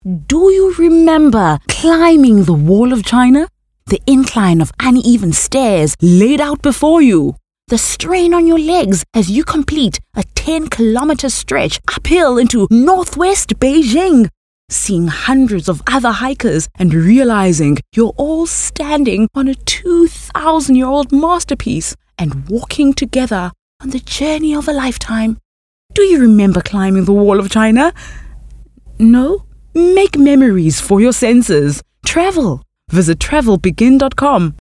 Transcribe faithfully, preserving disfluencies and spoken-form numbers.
Do you remember climbing the Wall of China? The incline of uneven stairs laid out before you. The strain on your legs as you complete a ten-kilometer stretch uphill into northwest Beijing. Seeing hundreds of other hikers and realizing you're all standing on a two thousand year old masterpiece and walking together on the journey of a lifetime. Do you remember climbing the Wall of China? No? Make memories for your senses. Travel. Visit travel begin dot com.